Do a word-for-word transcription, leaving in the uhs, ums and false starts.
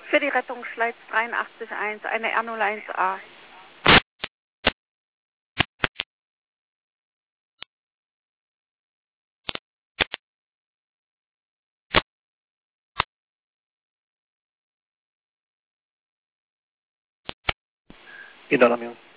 Für die Rettungsschleiz dreiundachtzig eins, eine R null eins A. Geht Alarmierung.